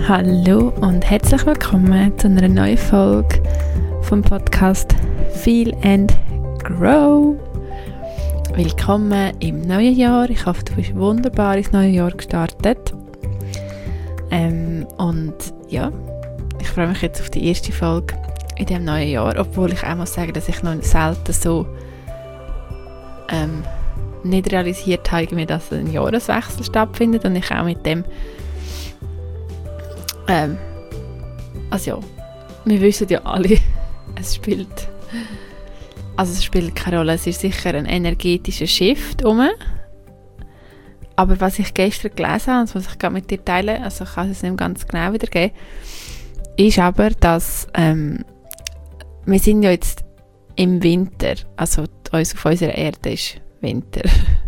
Hallo und herzlich willkommen zu einer neuen Folge vom Podcast Feel and Grow. Willkommen im neuen Jahr. Ich hoffe, du bist wunderbar ins neue Jahr gestartet. Und ja, ich freue mich jetzt auf die erste Folge in diesem neuen Jahr, obwohl ich auch muss sagen, dass ich noch selten so nicht realisiert habe, dass ein Jahreswechsel stattfindet und ich auch mit dem also ja, wir wissen ja alle, es spielt keine Rolle, es ist sicher ein energetischer Shift aber was ich gestern gelesen habe und was ich gerade mit dir teile, also ich kann es nicht ganz genau wiedergeben, ist aber, dass wir sind ja jetzt im Winter, also auf unserer Erde ist Winter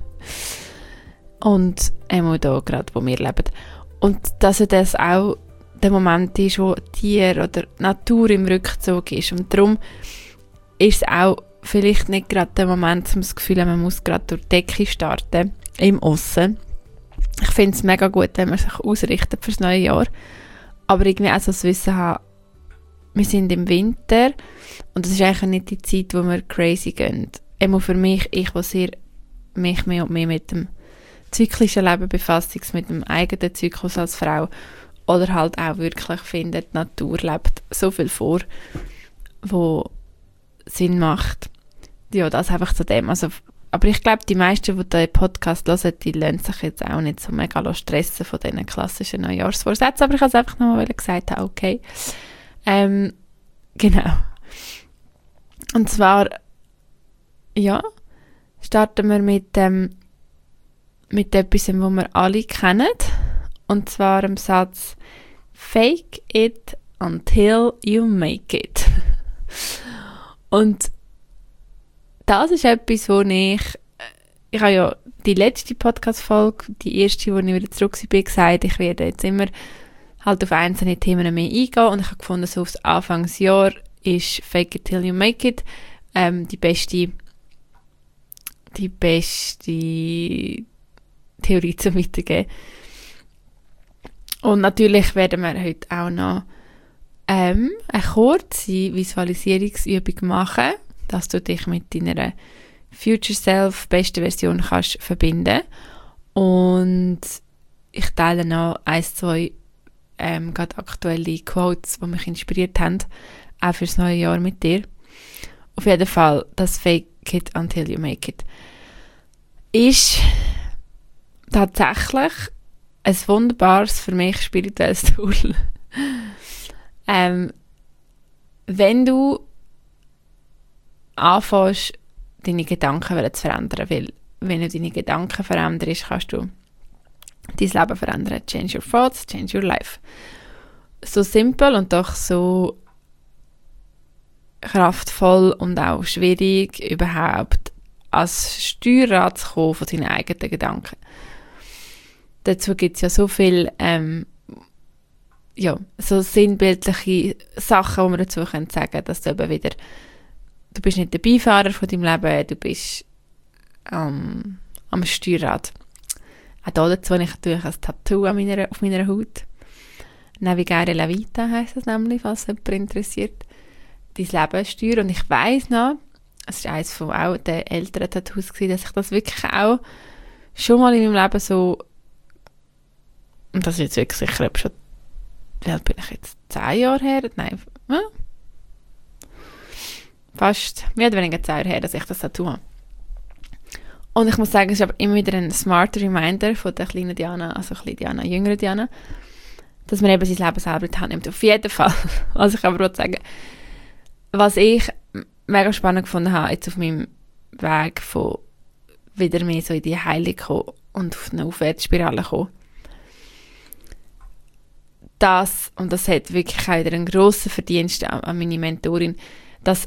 und einmal da gerade, wo wir leben, und dass das auch der Moment ist, wo Tier oder Natur im Rückzug ist. Und darum ist es auch vielleicht nicht gerade der Moment, um das Gefühl haben, man muss gerade durch die Decke starten, im Aussen. Ich finde es mega gut, wenn man sich ausrichtet fürs neue Jahr. Aber irgendwie auch so das Wissen haben, wir sind im Winter und das ist eigentlich nicht die Zeit, wo wir crazy gehen. Immer für mich, mich mehr und mehr mit dem zyklischen Leben befasst, mit dem eigenen Zyklus als Frau. Oder halt auch wirklich findet, die Natur lebt so viel vor, wo Sinn macht. Ja, das einfach zu dem. Also, aber ich glaube, die meisten, die den Podcast hören, die lassen sich jetzt auch nicht so mega stressen von diesen klassischen Neujahrsvorsätzen. Aber ich habe es einfach nochmal gesagt, okay. Genau. Und zwar, ja, starten wir mit etwas, was wir alle kennen. Und zwar im Satz Fake it until you make it. Und das ist etwas, wo ich habe ja die letzte Podcast-Folge, die erste, wo ich wieder zurück bin, gesagt, ich werde jetzt immer halt auf einzelne Themen mehr eingehen und ich habe gefunden, so aufs Anfangsjahr ist Fake it till you make it die beste Theorie zum Weitergeben. Und natürlich werden wir heute auch noch eine kurze Visualisierungsübung machen, dass du dich mit deiner Future Self, besten Version kannst verbinden. Und ich teile noch 1-2 gerade aktuelle Quotes, die mich inspiriert haben, auch fürs neue Jahr mit dir. Auf jeden Fall, das Fake it until you make it ist tatsächlich ein wunderbares, für mich spirituelles Tool. Wenn du anfängst, deine Gedanken zu verändern, weil wenn du deine Gedanken veränderst, kannst du dein Leben verändern. Change your thoughts, change your life. So simpel und doch so kraftvoll und auch schwierig, überhaupt als Steuerrad zu kommen von deinen eigenen Gedanken. Dazu gibt es ja so viel so sinnbildliche Sachen, die man dazu sagen können, dass du eben wieder, du bist nicht der Beifahrer von deinem Leben, du bist am Steuerrad. Auch dazu habe ich natürlich ein Tattoo auf meiner Haut. Navigare la vita heisst das nämlich, falls jemand interessiert. Dein Leben steuern. Und ich weiss noch, es war eines von auch den älteren Tattoos, dass ich das wirklich auch schon mal in meinem Leben so, und das ist jetzt wirklich sicher, schon, wie alt bin ich jetzt? 10 Jahre her? Nein, fast, mehr oder weniger 10 Jahre her, dass ich das Tattoo habe. Und ich muss sagen, es ist aber immer wieder ein smarter Reminder von der kleinen Diana, also kleine Diana, jüngere Diana, dass man eben sein Leben selber in die Hand nimmt. Auf jeden Fall. Was ich aber sagen, was ich mega spannend gefunden habe, jetzt auf meinem Weg von wieder mehr so in die Heilung kommen und auf eine Aufwärtsspirale kommen, und das hat wirklich auch wieder einen grossen Verdienst an meine Mentorin, dass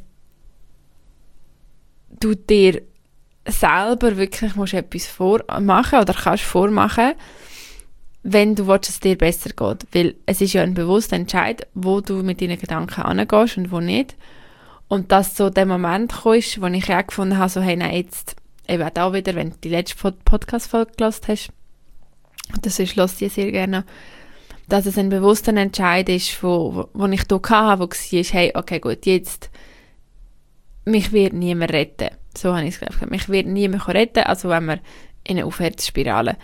du dir selber wirklich musst etwas vormachen oder kannst vormachen, wenn du willst, dass es dir besser geht. Weil es ist ja ein bewusster Entscheid, wo du mit deinen Gedanken angehst und wo nicht. Und dass so der Moment kommt, wo ich auch gefunden habe, so, hey, nein, jetzt, eben auch da wieder, wenn du die letzte Podcast-Folge gehört hast, das ist, lass die sehr gerne, dass es ein bewusster Entscheid ist, wo ich hier hatte, wo war, hey, okay, gut, jetzt, mich wird niemand retten. So habe ich es gesagt. Mich wird niemand retten, also wenn wir in eine Aufwärtsspirale.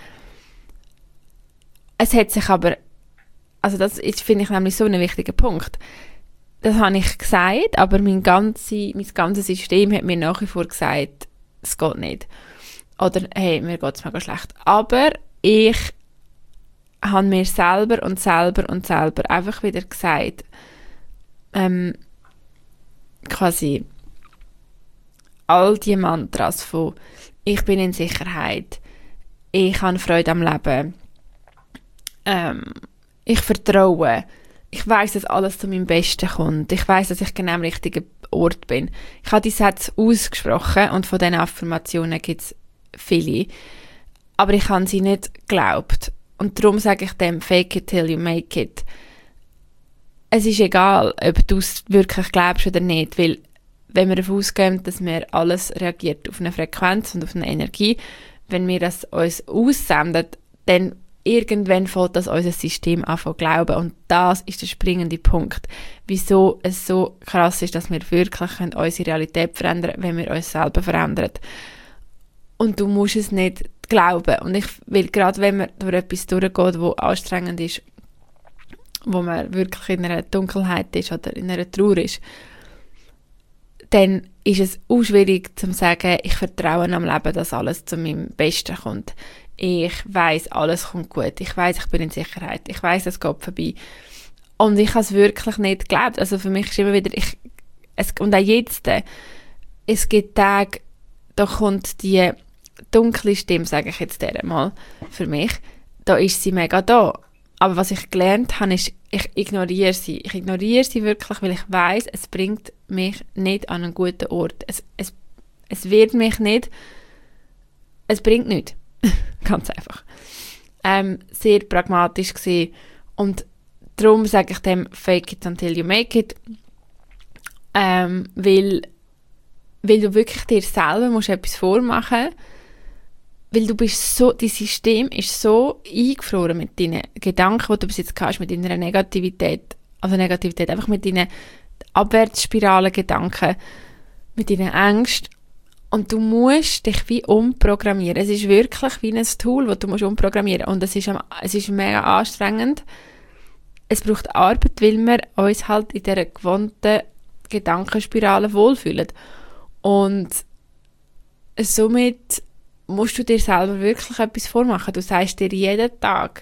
Es hat sich aber, also das ist, finde ich, nämlich so ein wichtiger Punkt. Das habe ich gesagt, aber mein ganzes System hat mir nach wie vor gesagt, es geht nicht. Oder, hey, mir geht es mega schlecht. Aber ich habe mir selber einfach wieder gesagt, quasi all die Mantras von ich bin in Sicherheit, ich habe Freude am Leben, ich vertraue, ich weiss, dass alles zu meinem Besten kommt, ich weiss, dass ich genau am richtigen Ort bin. Ich habe die Sätze ausgesprochen und von diesen Affirmationen gibt es viele, aber ich habe sie nicht geglaubt. Und darum sage ich dem, fake it till you make it. Es ist egal, ob du es wirklich glaubst oder nicht, weil wenn wir davon ausgehen, dass mir alles reagiert auf eine Frequenz und auf eine Energie, wenn wir das uns aussenden, dann irgendwann fängt das unser System an zu glauben. Und das ist der springende Punkt, wieso es so krass ist, dass wir wirklich unsere Realität verändern können, wenn wir uns selber verändern. Und du musst es nicht glauben. Und ich will, gerade wenn man durch etwas durchgeht, wo anstrengend ist, wo man wirklich in einer Dunkelheit ist oder in einer Trauer ist, dann ist es auch schwierig zu sagen, ich vertraue am Leben, dass alles zu meinem Besten kommt. Ich weiss, alles kommt gut. Ich weiss, ich bin in Sicherheit. Ich weiss, es geht vorbei. Und ich habe es wirklich nicht geglaubt. Also für mich ist immer wieder, und auch jetzt, es gibt Tage, da kommt die dunkle Stimme, sage ich jetzt mal, für mich, da ist sie mega da. Aber was ich gelernt habe, ist, ich ignoriere sie. Ich ignoriere sie wirklich, weil ich weiss, es bringt mich nicht an einen guten Ort. Es wird mich nicht, es bringt nichts. Ganz einfach. Sehr pragmatisch gewesen. Und darum sage ich dem, fake it until you make it. Weil du wirklich dir selber musst etwas vormachen musst. Weil du bist so, dein System ist so eingefroren mit deinen Gedanken, die du bis jetzt hast, mit deiner Negativität, einfach mit deinen Abwärtsspiralen Gedanken, mit deinen Ängsten. Und du musst dich wie umprogrammieren. Es ist wirklich wie ein Tool, das du musst umprogrammieren musst. Und es ist mega anstrengend. Es braucht Arbeit, weil wir uns halt in dieser gewohnten Gedankenspirale wohlfühlen. Und somit musst du dir selber wirklich etwas vormachen. Du sagst dir jeden Tag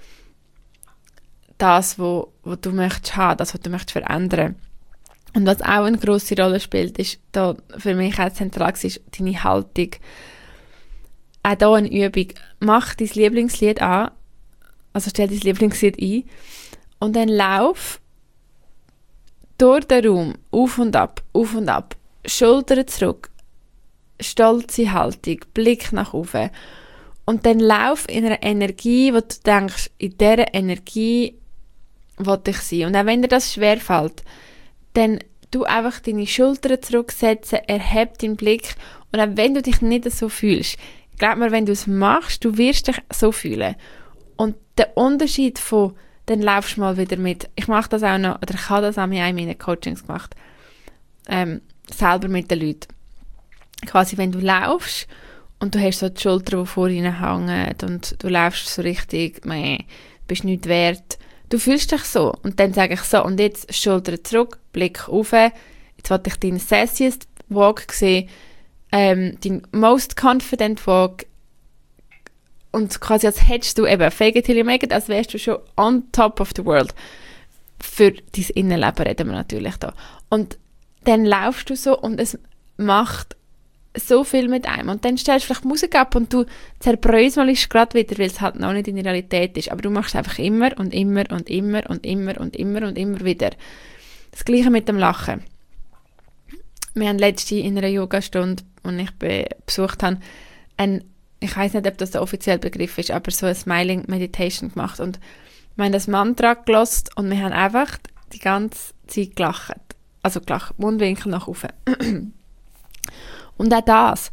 das, was du möchtest haben, das, was du möchtest verändern. Und was auch eine grosse Rolle spielt, ist da für mich auch zentral ist deine Haltung. Auch hier eine Übung. Mach dein Lieblingslied an, also stell dein Lieblingslied ein und dann lauf durch den Raum, auf und ab, Schultern zurück, stolze Haltung, Blick nach oben. Und dann lauf in einer Energie, wo du denkst, in dieser Energie will ich sein. Und auch wenn dir das schwerfällt, dann du einfach deine Schultern zurücksetzen, erheb deinen Blick. Und auch wenn du dich nicht so fühlst, glaub mir, wenn du es machst, du wirst dich so fühlen. Und der Unterschied von, dann laufst du mal wieder mit, ich mache das auch noch, oder ich habe das auch in meinen Coachings gemacht, selber mit den Leuten. Quasi, wenn du laufst und du hast so die Schultern, die vorhin hängen und du laufst so richtig, bist nicht wert, du fühlst dich so. Und dann sage ich so, und jetzt Schultern zurück, Blick rauf, jetzt wollte ich deinen Sassiest Walk sehen, deinen Most Confident Walk, und quasi als hättest du eben fake it till you make it, als wärst du schon on top of the world. Für dein Innenleben reden wir natürlich da. Und dann laufst du so und es macht so viel mit einem. Und dann stellst du vielleicht Musik ab und du zerbröselst gerade wieder, weil es halt noch nicht in der Realität ist. Aber du machst einfach immer und immer und immer und immer und immer und immer wieder. Das Gleiche mit dem Lachen. Wir haben letzte in einer Yogastunde, die ich besucht habe, ich weiss nicht, ob das der offizielle Begriff ist, aber so eine Smiling Meditation gemacht. Und wir haben das Mantra gehört und wir haben einfach die ganze Zeit gelacht. Also gelacht, Mundwinkel nach oben. Und auch das,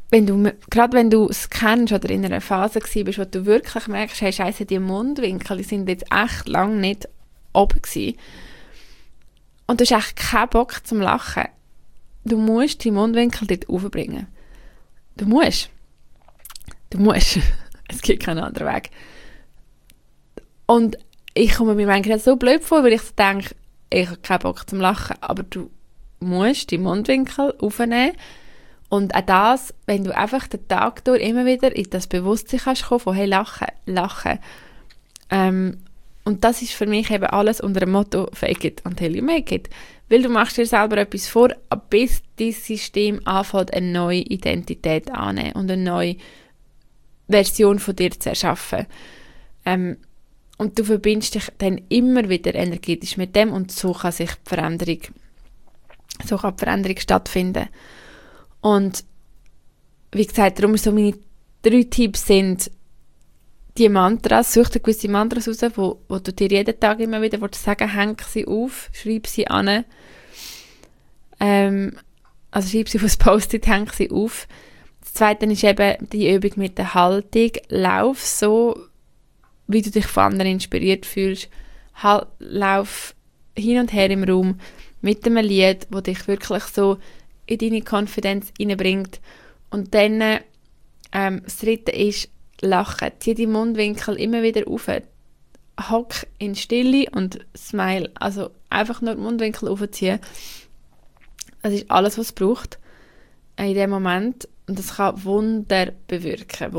gerade wenn du es kennst oder in einer Phase bist, wo du wirklich merkst, hey, Scheiße, die Mundwinkel, die sind jetzt echt lange nicht oben gewesen. Und du hast echt keinen Bock zum Lachen. Du musst die Mundwinkel dort aufbringen. Du musst. Es gibt keinen anderen Weg. Und ich komme mir manchmal so blöd vor, weil ich so denke, ich habe keinen Bock zum Lachen, aber du musst die Mundwinkel aufnehmen. Und auch das, wenn du einfach den Tag durch immer wieder in das Bewusstsein kannst kommen von, hey, lachen. Und das ist für mich eben alles unter dem Motto «Fake it until you make it». Weil du machst dir selber etwas vor, bis dein System anfängt, eine neue Identität anzunehmen und eine neue Version von dir zu erschaffen. Und du verbindest dich dann immer wieder energetisch mit dem und so kann die Veränderung stattfinden. Und wie gesagt, darum so meine 3 Tipps sind die Mantras, such dir gewisse Mantras raus, wo du dir jeden Tag immer wieder sagen, häng sie auf, schreib sie an. Also schreib sie auf ein Post-it, häng sie auf. Das Zweite ist eben die Übung mit der Haltung. Lauf so, wie du dich von anderen inspiriert fühlst. Lauf hin und her im Raum mit einem Lied, das dich wirklich so in deine Konfidenz hineinbringt. Und dann das Dritte ist Lachen. Zieh die Mundwinkel immer wieder auf. Hock in Stille und smile. Also einfach nur die Mundwinkel aufziehen. Das ist alles, was es braucht in dem Moment. Und das kann Wunder bewirken.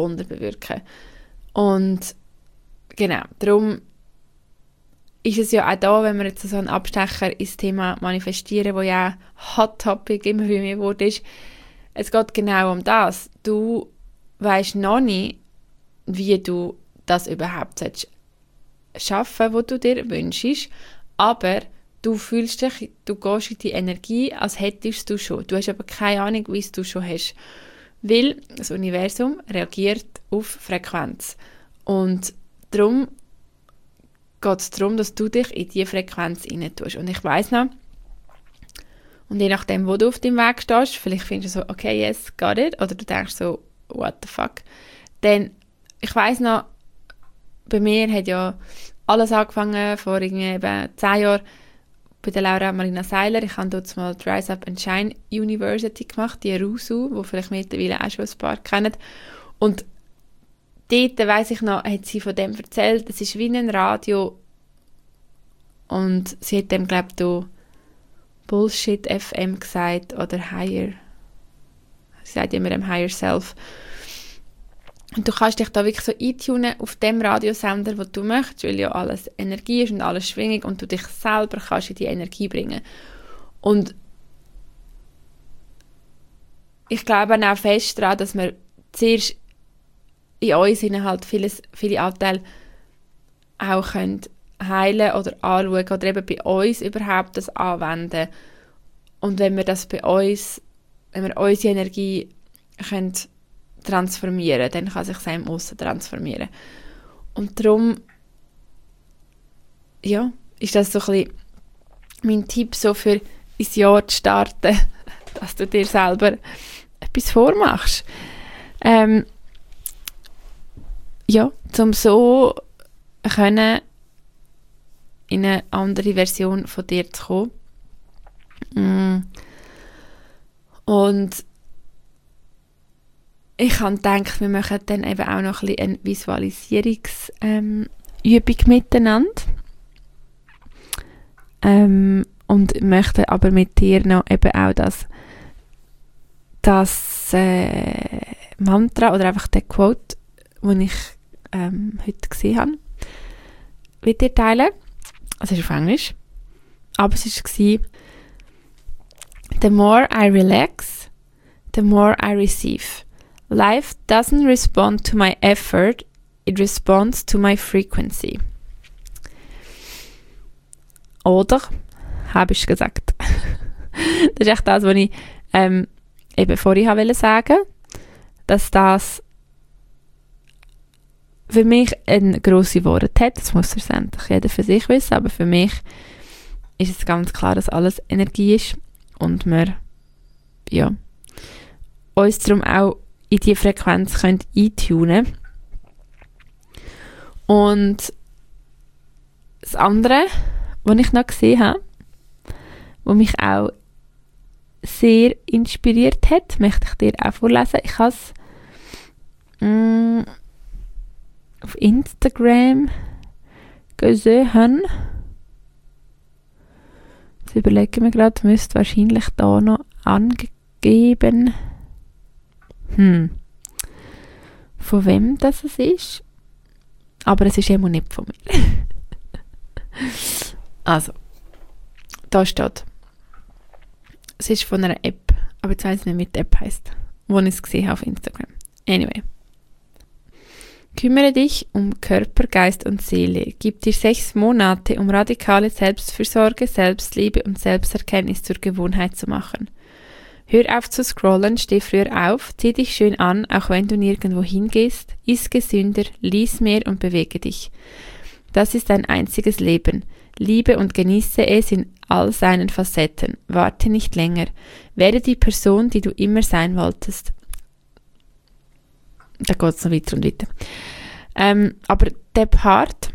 Und genau, darum ist es ja auch da, wenn wir jetzt so einen Abstecher ins Thema Manifestieren, wo ja Hot Topic immer bei mir geworden ist, es geht genau um das. Du weisst noch nicht, wie du das überhaupt schaffen, was du dir wünschst, aber du fühlst dich, du gehst in die Energie, als hättest du schon. Du hast aber keine Ahnung, wie es du schon hast. Weil das Universum reagiert auf Frequenz. Und darum geht es darum, dass du dich in diese Frequenz rein tust. Und ich weiss noch, und je nachdem, wo du auf deinem Weg stehst, vielleicht findest du so, okay, yes, got it, oder du denkst so, what the fuck. Denn ich weiss noch, bei mir hat ja alles angefangen vor irgendwie eben 10 Jahren bei der Laura Marina Seiler. Ich habe dort mal die Rise Up and Shine University gemacht, die RUSU, die vielleicht mittlerweile auch schon ein paar kennen. Und dort, weiss ich noch, hat sie von dem erzählt, es ist wie ein Radio und sie hat dem, glaube ich, Bullshit FM gesagt oder Higher, sie sagt immer dem Higher Self. Und du kannst dich da wirklich so eintunen auf dem Radiosender, wo du möchtest, weil ja alles Energie ist und alles Schwingung und du dich selber kannst in die Energie bringen. Und ich glaube auch fest daran, dass wir zuerst in uns halt viele Anteile auch können heilen oder anschauen oder eben bei uns überhaupt das anwenden. Und wenn wir das bei uns, wenn wir unsere Energie können transformieren, dann kann sich es im Aussen transformieren. Und darum, ja, ist das so ein bisschen mein Tipp, so für ins Jahr zu starten, dass du dir selber etwas vormachst. Ja, um so können in eine andere Version von dir zu kommen. Und ich habe gedacht, wir machen dann eben auch noch ein bisschen eine Visualisierungsübung miteinander. Und möchte aber mit dir noch eben auch das Mantra oder einfach den Quote, den ich heute gesehen habe, mit dir teilen. Also es ist auf Englisch. Aber es war: The more I relax, the more I receive. Life doesn't respond to my effort, it responds to my frequency. Oder? Habe ich gesagt. Das ist echt das, was ich eben vorhin wollte sagen, dass das für mich eine grosse Worte hat. Das muss schlussendlich jeder für sich wissen, aber für mich ist es ganz klar, dass alles Energie ist und wir uns darum auch in diese Frequenz eintunen könnt. Und das andere, was ich noch gesehen habe, was mich auch sehr inspiriert hat, möchte ich dir auch vorlesen. Ich habe es auf Instagram gesehen. Jetzt überlege ich mir gerade, müsste wahrscheinlich da noch angegeben. Von wem das es ist? Aber es ist immer nicht von mir. Also, da steht. Es ist von einer App, aber jetzt weiss ich nicht, wie die App heisst, wo ich es gesehen habe auf Instagram. Anyway. Kümmere dich um Körper, Geist und Seele. Gib dir 6 Monate, um radikale Selbstfürsorge, Selbstliebe und Selbsterkenntnis zur Gewohnheit zu machen. Hör auf zu scrollen, steh früher auf, zieh dich schön an, auch wenn du nirgendwo hingehst, iss gesünder, lies mehr und bewege dich. Das ist dein einziges Leben. Liebe und genieße es in all seinen Facetten. Warte nicht länger. Werde die Person, die du immer sein wolltest. Da geht es noch weiter und weiter. Aber der Part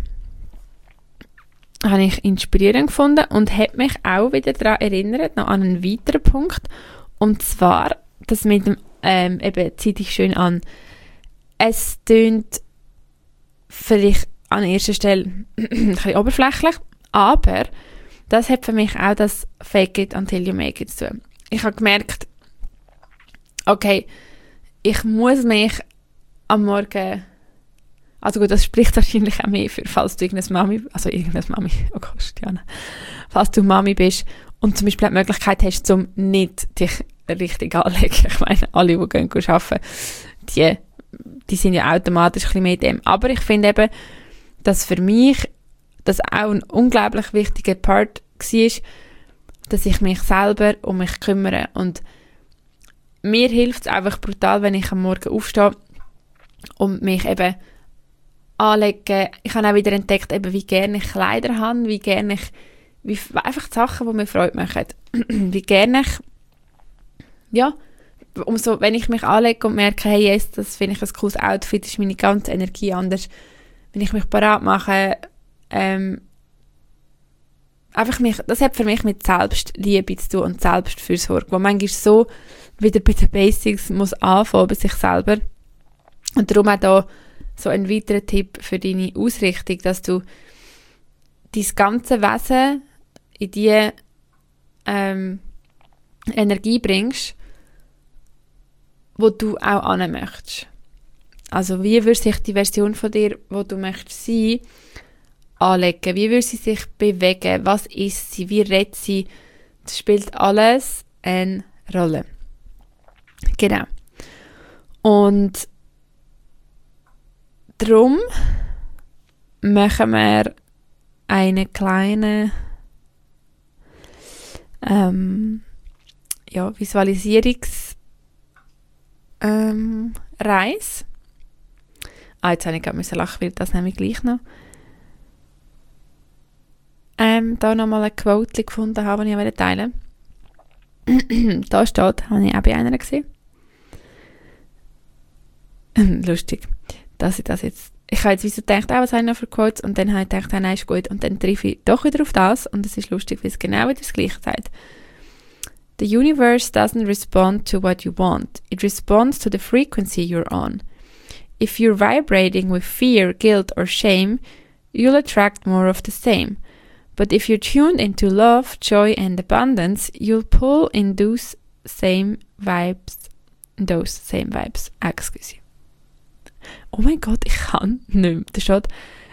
habe ich inspirierend gefunden und hat mich auch wieder daran erinnert, noch an einen weiteren Punkt. Und zwar, das mit dem, eben, zieh dich schön an. Es tönt vielleicht an erster Stelle ein bisschen oberflächlich, aber das hat für mich auch das Fake it until you make it zu tun. Ich habe gemerkt, okay, ich muss mich am Morgen, also gut, das spricht wahrscheinlich auch mehr für, falls du irgendeine Mami, oh Gott, Diana, falls du Mami bist und zum Beispiel die Möglichkeit hast, um nicht dich richtig anzulegen. Ich meine, alle, die gehen arbeiten, die sind ja automatisch ein bisschen mehr dem. Aber ich finde eben, dass für mich das auch ein unglaublich wichtiger Part war, dass ich mich selber um mich kümmere. Und mir hilft es einfach brutal, wenn ich am Morgen aufstehe und mich eben anlege. Ich habe auch wieder entdeckt, eben, wie gerne ich Kleider habe, wie gerne ich, einfach die Sachen, die mir Freude machen. Wie gerne ich, ja, wenn ich mich anlege und merke, hey, yes, das finde ich ein cooles Outfit, ist meine ganze Energie anders. Wenn ich mich parat mache, einfach das hat für mich mit Selbstliebe zu tun und Selbstfürsorge, wo manchmal so wieder bei den Basics muss anfangen bei sich selber. Und darum auch da so ein weiterer Tipp für deine Ausrichtung, dass du dein ganze Wesen in die Energie bringst, wo du auch hin möchtest. Also wie würde sich die Version von dir, wo du möchtest sein, anlegen? Wie würde sie sich bewegen? Was ist sie? Wie redet sie? Das spielt alles eine Rolle. Genau. Und darum machen wir eine kleine Visualisierungsreise. Jetzt habe ich gerade lachen, weil das nämlich gleich noch da nochmal ein Quote gefunden habe, das ich teilen wollte. Da steht, habe ich auch bei einer gesehen. Lustig, dass ich das jetzt, ich habe jetzt wie so gedacht, was habe ich noch für Quotes, und dann habe ich gedacht, nein, ist gut, und dann treffe ich doch wieder auf das, und es ist lustig, weil es genau wieder das Gleiche sagt. The universe doesn't respond to what you want. It responds to the frequency you're on. If you're vibrating with fear, guilt or shame, you'll attract more of the same. But if you're tuned into love, joy and abundance, you'll pull in those same vibes. Excuse. Oh mein Gott, ich kann nicht mehr. Da steht,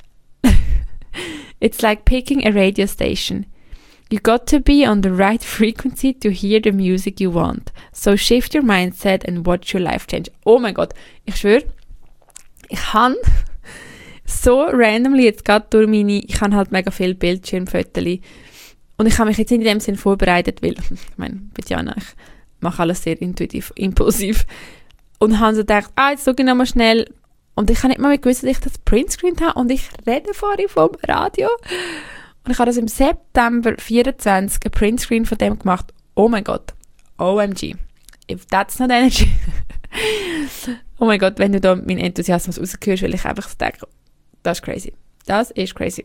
it's like picking a radio station. You got to be on the right frequency to hear the music you want. So shift your mindset and watch your life change. Oh mein Gott, ich schwöre, ich habe so randomly jetzt gerade durch ich habe halt mega viele Bildschirmfotos und ich habe mich jetzt in dem Sinn vorbereitet, weil, ich meine, mit Jana, ich mache alles sehr intuitiv, impulsiv und habe so gedacht, jetzt schaue ich nochmal schnell und ich habe nicht mal gewusst, dass ich das Printscreen habe und ich rede vorhin vom Radio und ich habe das im September 24 ein Printscreen von dem gemacht. Oh mein Gott, OMG, if that's not energy. Oh mein Gott, wenn du da meinen Enthusiasmus raushörst, weil ich einfach so denke, das ist crazy. Das ist crazy.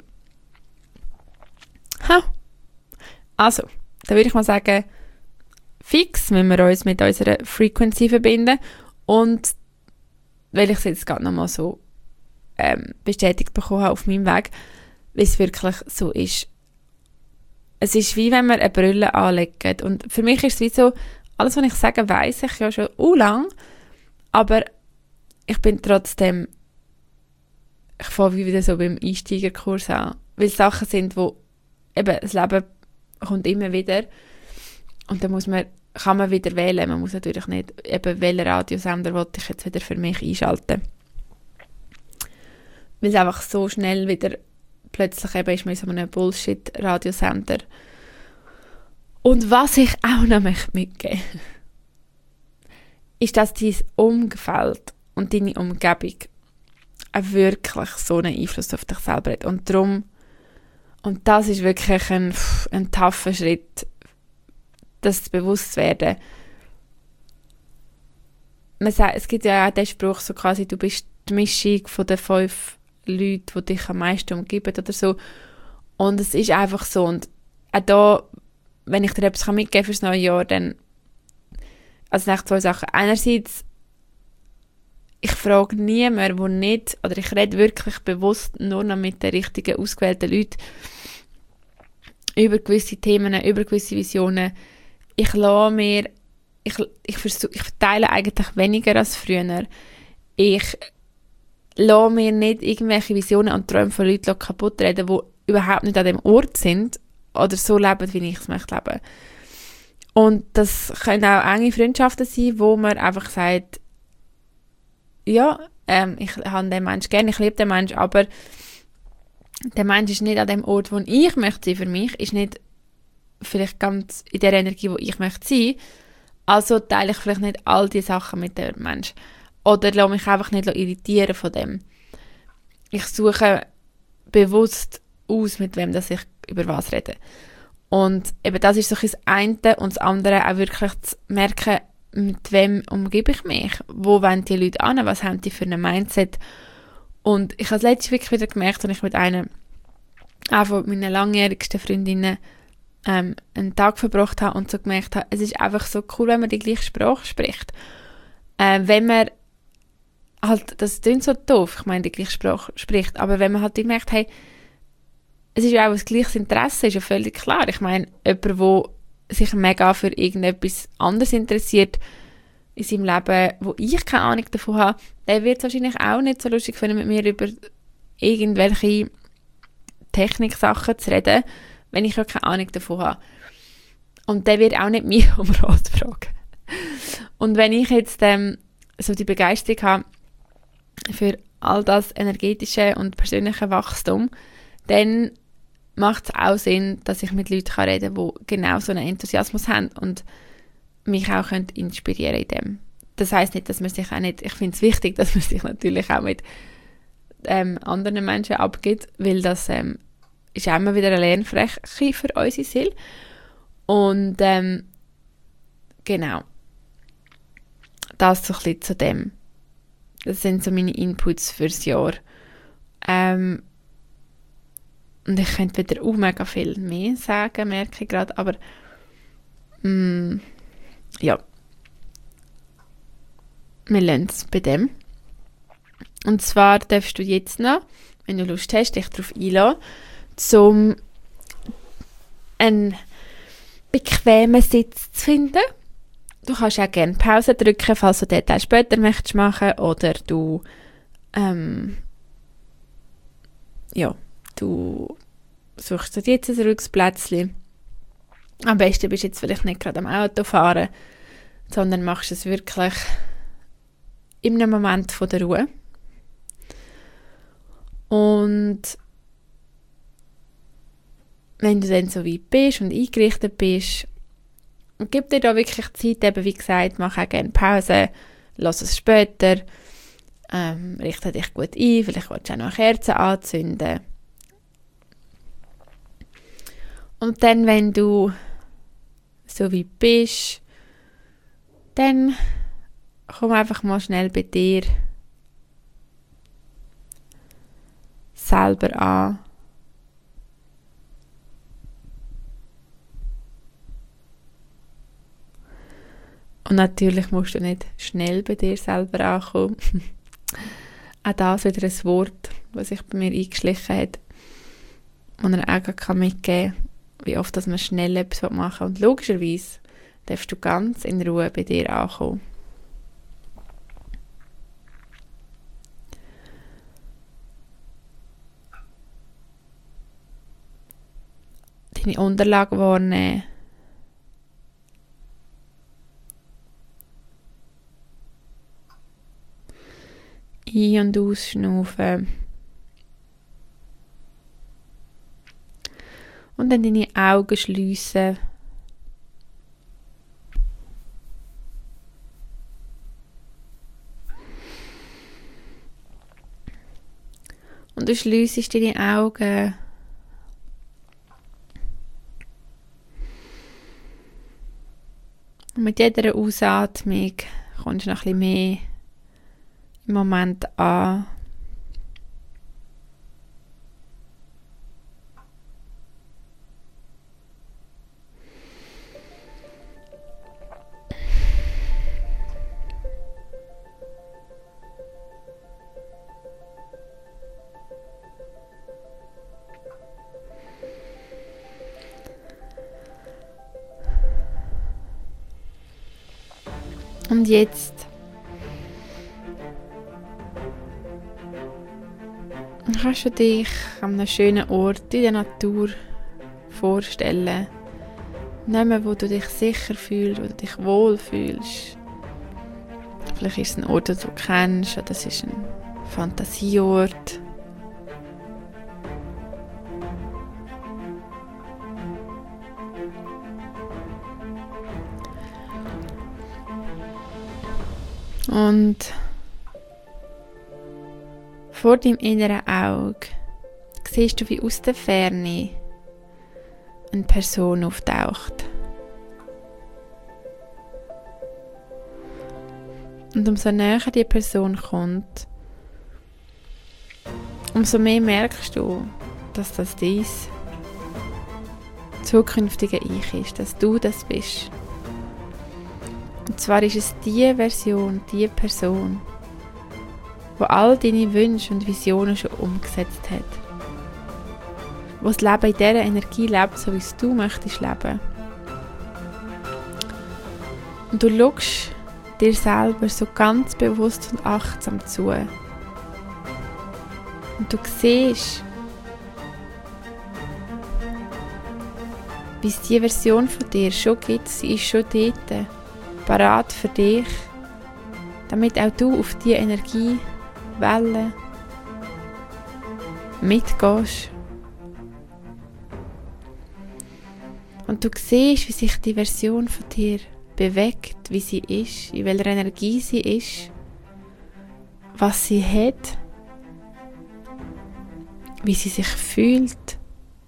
Also, dann würde ich mal sagen, fix müssen wir uns mit unserer Frequency verbinden und weil ich es jetzt gerade nochmal so bestätigt bekommen habe auf meinem Weg, wie es wirklich so ist. Es ist wie wenn man eine Brille anlegt und für mich ist es wie so, alles was ich sage, weiss ich ja schon lang, aber ich bin trotzdem, ich fange wieder so beim Einsteigerkurs an, weil es Sachen sind, wo eben das Leben kommt immer wieder und dann kann man wieder wählen, man muss natürlich nicht, eben welchen Radiosender wollte ich jetzt wieder für mich einschalten. Weil es einfach so schnell wieder plötzlich eben ist man in so einem Bullshit-Radiosender. Und was ich auch noch mitgeben möchte, ist, dass dein Umfeld und deine Umgebung auch wirklich so einen Einfluss auf dich selber hat. Und darum, und das ist wirklich ein tougher Schritt, das bewusst zu werden. Man sagt, es gibt ja auch den Spruch, so quasi, du bist die Mischung von den 5 Leuten, die dich am meisten umgeben oder so. Und es ist einfach so. Und auch da, wenn ich dir etwas mitgeben kann fürs neue Jahr, dann also nach 2 Sachen. Einerseits, ich frage niemanden, wo nicht, oder ich rede wirklich bewusst nur noch mit den richtigen, ausgewählten Leuten über gewisse Themen, über gewisse Visionen. Ich verteile eigentlich weniger als früher. Ich lasse mir nicht irgendwelche Visionen und Träume von Leuten kaputt reden, die überhaupt nicht an dem Ort sind oder so leben, wie ich es möchte leben. Und das können auch enge Freundschaften sein, wo man einfach sagt, ja, ich habe den Menschen gerne, ich liebe den Menschen, aber der Mensch ist nicht an dem Ort, wo ich möchte sein für mich, ist nicht vielleicht ganz in der Energie, wo ich möchte sein. Also teile ich vielleicht nicht all die Sachen mit dem Menschen. Oder lasse mich einfach nicht irritieren von dem. Ich suche bewusst aus, mit wem dass ich über was rede. Und eben das ist so das eine und das andere auch wirklich zu merken, mit wem umgebe ich mich, wo wollen die Leute an, was haben die für ein Mindset. Und ich habe es letztens wirklich wieder gemerkt, als ich mit einer von meinen langjährigsten Freundinnen einen Tag verbracht habe und so gemerkt habe, es ist einfach so cool, wenn man die gleiche Sprache spricht. Wenn man halt, das klingt so doof, ich meine, die gleiche Sprache spricht, aber wenn man halt merkt, hey, es ist ja auch ein gleiches Interesse, ist ja völlig klar. Ich meine, jemand, der sich mega für irgendetwas anderes interessiert in seinem Leben, wo ich keine Ahnung davon habe, der wird es wahrscheinlich auch nicht so lustig finden, mit mir über irgendwelche Techniksachen zu reden, wenn ich ja keine Ahnung davon habe. Und der wird auch nicht mich um Rat fragen. Und wenn ich jetzt so die Begeisterung habe für all das energetische und persönliche Wachstum, dann macht es auch Sinn, dass ich mit Leuten reden kann, die genau so einen Enthusiasmus haben und mich auch inspirieren in dem. Das heisst nicht, dass man sich auch nicht, ich finde es wichtig, dass man sich natürlich auch mit anderen Menschen abgibt, weil das ist auch immer wieder eine Lernfläche für unsere Seele. Und genau, das so ein bisschen zu dem. Das sind so meine Inputs fürs Jahr. Und ich könnte wieder auch mega viel mehr sagen, merke ich gerade, aber ja, wir lassen es bei dem. Und zwar darfst du jetzt noch, wenn du Lust hast, dich darauf einlassen, um einen bequemen Sitz zu finden. Du kannst auch gerne Pause drücken, falls du den Teil später möchtest machen, oder du du suchst dir jetzt ein ruhiges Plätzchen. Am besten bist du jetzt vielleicht nicht gerade am Auto fahren, sondern machst es wirklich in einem Moment von der Ruhe. Und wenn du dann so weit bist und eingerichtet bist, gib dir da wirklich Zeit, eben wie gesagt, mach auch gerne Pause, lass es später, richte dich gut ein, vielleicht willst du auch noch eine Kerze anzünden. Und dann, wenn du so weit bist, dann komm einfach mal schnell bei dir selber an. Und natürlich musst du nicht schnell bei dir selber ankommen. Auch das wieder ein Wort, das sich bei mir eingeschlichen hat, und er auch mitgeben kann, wie oft dass man schnell etwas machen will. Und logischerweise darfst du ganz in Ruhe bei dir ankommen. Deine Unterlagen wahrnehmen. Ein- und ausschnaufen. Und dann deine Augen schliessen. Und du schliessest deine Augen. Und mit jeder Ausatmung kommst du noch ein bisschen mehr im Moment an. Und jetzt kannst du dich an einem schönen Ort in der Natur vorstellen. Nehmen, wo du dich sicher fühlst, wo du dich wohl fühlst. Vielleicht ist es ein Ort, den du kennst, oder es ist ein Fantasieort. Und vor deinem inneren Auge siehst du, wie aus der Ferne eine Person auftaucht. Und umso näher die Person kommt, umso mehr merkst du, dass das dein zukünftige Ich ist, dass du das bist. Und zwar ist es die Version, die Person, die all deine Wünsche und Visionen schon umgesetzt hat. Wo das Leben in dieser Energie lebt, so wie es du möchtest leben. Und du schaust dir selber so ganz bewusst und achtsam zu. Und du siehst, wie es die Version von dir schon gibt. Sie ist schon dort, parat für dich, damit auch du auf diese Energiewelle mitgehst. Und du siehst, wie sich die Version von dir bewegt, wie sie ist, in welcher Energie sie ist, was sie hat, wie sie sich fühlt.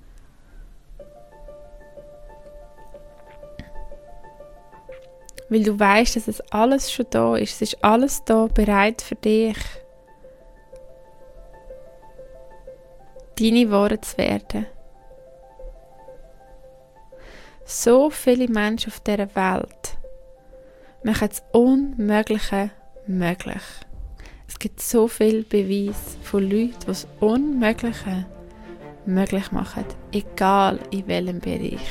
Weil du weißt, dass es alles schon da ist. Es ist alles da, bereit für dich, deine Worte zu werden. So viele Menschen auf dieser Welt machen das Unmögliche möglich. Es gibt so viele Beweise von Leuten, die das Unmögliche möglich machen, egal in welchem Bereich.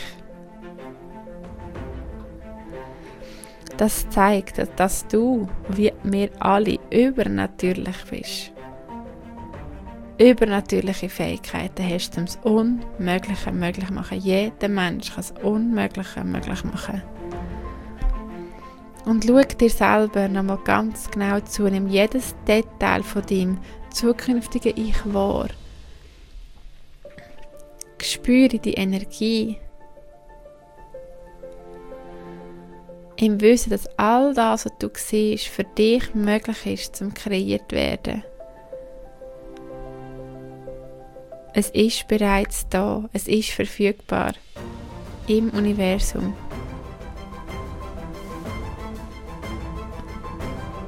Das zeigt, dass du, wie wir alle, übernatürlich bist. Übernatürliche Fähigkeiten hast, um das Unmögliche möglich zu machen. Jeder Mensch kann das Unmögliche möglich machen. Und schau dir selber nochmal ganz genau zu, nimm jedes Detail von deinem zukünftigen Ich wahr. Spüre die Energie. Im Wissen, dass all das, was du siehst, für dich möglich ist, zum kreiert werden. Es ist bereits da, es ist verfügbar im Universum.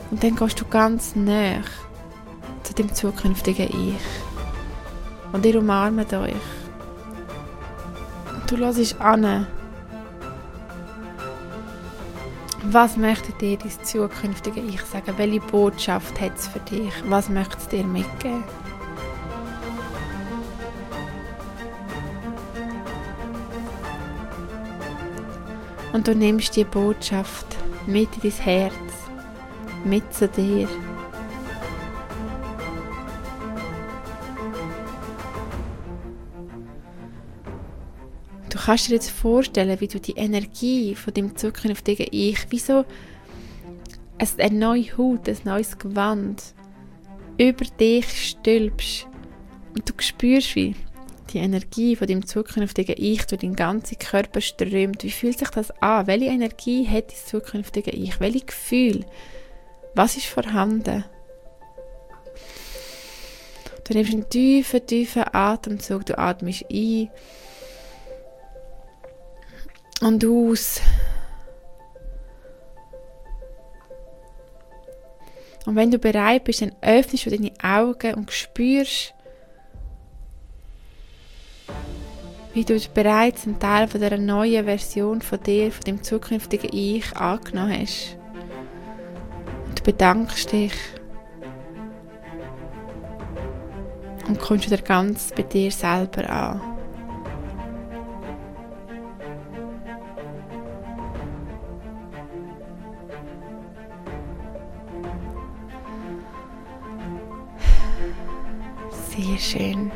Und dann gehst du ganz nah zu dem zukünftigen Ich. Und ihr umarmt euch. Und du hörst an. Was möchte dir dein zukünftige Ich sagen? Welche Botschaft hat es für dich? Was möchte es dir mitgeben? Und du nimmst die Botschaft mit in dein Herz, mit zu dir. Du kannst dir jetzt vorstellen, wie du die Energie von deinem zukünftigen Ich, wie so eine neue Haut, ein neues Gewand über dich stülpst. Und du spürst, wie die Energie von deinem zukünftigen Ich durch deinen ganzen Körper strömt. Wie fühlt sich das an? Welche Energie hat dein zukünftige Ich? Welche Gefühle? Was ist vorhanden? Du nimmst einen tiefen Atemzug. Du atmest ein und aus. Und wenn du bereit bist, dann öffnest du deine Augen und spürst, wie du bereits einen Teil von dieser neuen Version von dir, von dem zukünftigen Ich angenommen hast. Und du bedankst dich und kommst wieder ganz bei dir selber an. Sehr schön.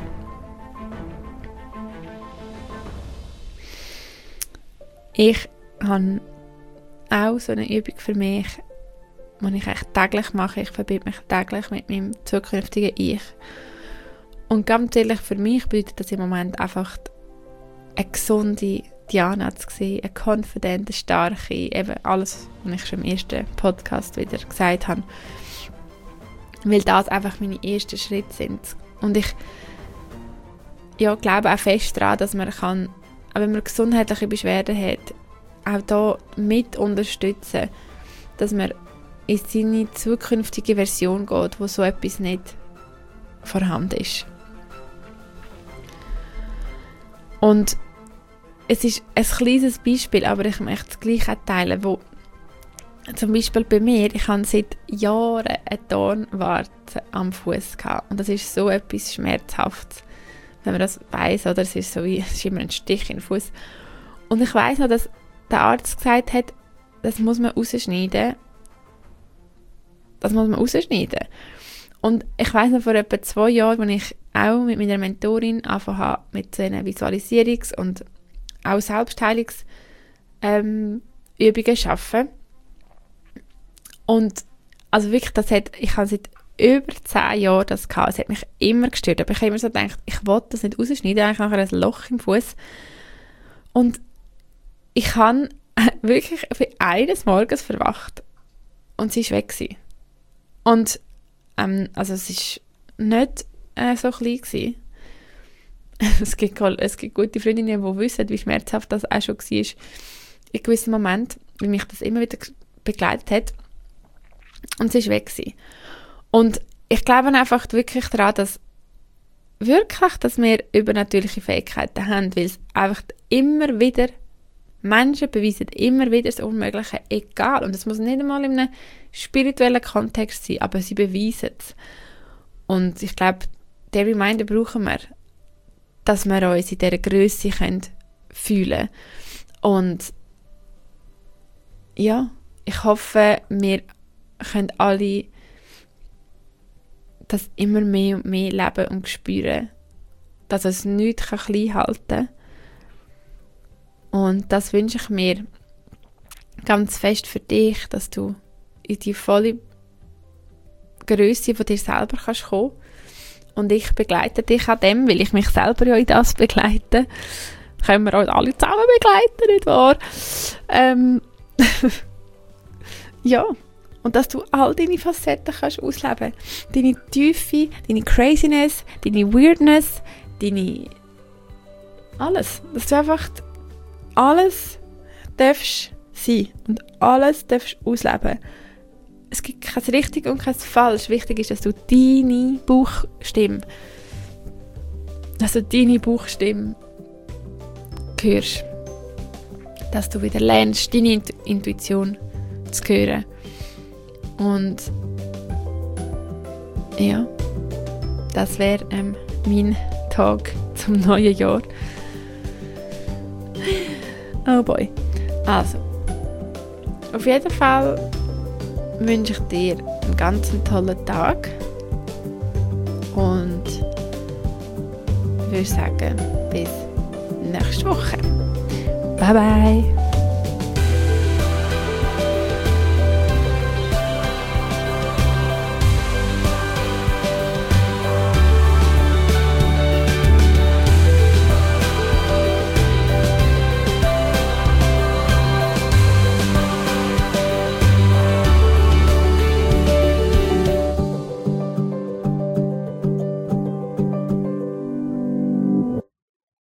Ich habe auch so eine Übung für mich, die ich eigentlich täglich mache. Ich verbinde mich täglich mit meinem zukünftigen Ich. Und ganz ehrlich, für mich bedeutet das im Moment einfach eine gesunde Diana zu sehen, eine confidente, starke, eben alles, was ich schon im ersten Podcast wieder gesagt habe. Weil das einfach meine ersten Schritte sind. Und ich glaube auch fest daran, dass man kann, auch wenn man gesundheitliche Beschwerden hat, auch da mit unterstützen, dass man in seine zukünftige Version geht, wo so etwas nicht vorhanden ist. Und es ist ein kleines Beispiel, aber ich möchte es gleich auch teilen, wo zum Beispiel bei mir, ich habe seit Jahren eine Dornwarte am Fuß gehabt und das ist so etwas Schmerzhaftes, wenn man das weiss, oder es ist so wie, es ist immer ein Stich in den Fuß. Und ich weiss noch, dass der Arzt gesagt hat, das muss man rausschneiden. Das muss man rausschneiden. Und ich weiss noch, vor etwa 2 Jahren, als ich auch mit meiner Mentorin angefangen habe, mit so einer Visualisierungs- und auch Selbstheilungsübungen arbeiten. Und also wirklich, ich habe seit über 10 Jahren das gehabt. Es hat mich immer gestört. Aber ich habe immer so gedacht, ich will das nicht rausschneiden. Eigentlich nachher ein Loch im Fuß. Und ich habe wirklich für eines Morgens verwacht. Und sie war weg gewesen. Und also es war nicht so klein gewesen. Es gibt gute Freundinnen, die wissen, wie schmerzhaft das auch schon war. In gewissen Momenten, weil mich das immer wieder begleitet hat. Und sie war weg gewesen. Und ich glaube einfach wirklich daran, dass wir übernatürliche Fähigkeiten haben, weil es einfach immer wieder, Menschen beweisen immer wieder das Unmögliche, egal. Und es muss nicht einmal in einem spirituellen Kontext sein, aber sie beweisen es. Und ich glaube, der Reminder brauchen wir, dass wir uns in dieser Grösse fühlen können. Und ja, ich hoffe, wir können alle das immer mehr und mehr leben und spüren, dass es nichts klein halten kann. Und das wünsche ich mir ganz fest für dich, dass du in die volle Grösse von dir selber kannst kommen. Und ich begleite dich an dem, weil ich mich selber ja in das begleite. Können wir uns alle zusammen begleiten, nicht wahr? Ja. Und dass du all deine Facetten kannst ausleben. Deine Tiefe, deine Craziness, deine Weirdness, deine... alles. Dass du einfach alles darfst sein und alles darfst ausleben. es gibt kein richtig und kein falsch. Wichtig ist, dass du deine Bauchstimme hörst. Dass du wieder lernst, deine Intuition zu hören. Und ja, das wäre mein Tag zum neuen Jahr. Oh boy. Also, auf jeden Fall wünsche ich dir einen ganz tollen Tag und würde sagen, bis nächste Woche. Bye bye!